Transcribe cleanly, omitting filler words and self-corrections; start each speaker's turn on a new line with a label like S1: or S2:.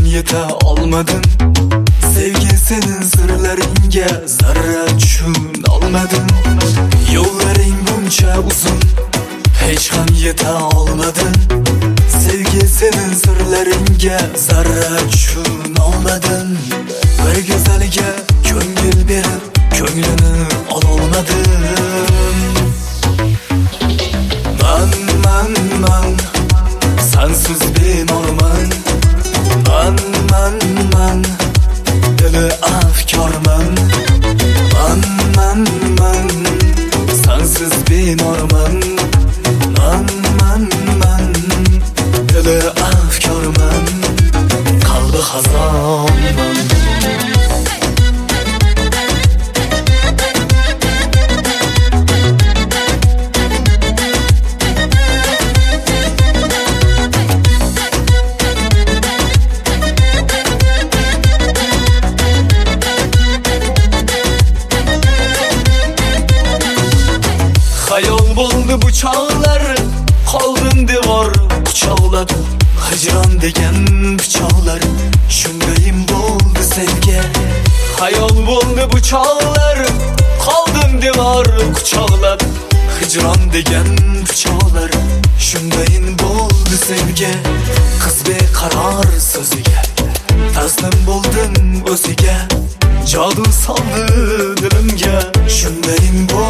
S1: yeta olmadim. Sevgi senin sirlaringga zarra tushunolmadim. Yo'llaring buncha uzun, hech ham yeta olmadim. Sevgi senin sirlaringga zarra tushunolmadim. Bir go'zalga ko'ngil berib, ko'nglini ololmadim. Man sensiz bemorman. Man dili afkorman. Man sensiz bemorman. Man dili afkorman. Qalbi xazonman. Hayol bo'ldi bu chog'lar, qoldim devor quchoqlab. Hijron degan pichoqlar, shundayim bo'ldi senga. Hayol bo'ldi bu chog'lar, qoldim devor quchoqlab. Hijron degan pichoqlar, shundayim bo'ldi senga. Qiz beqaror so'ziga taslim bo'ldim o'ziga. Jodu soldi dilimga, shundayim bo'ldi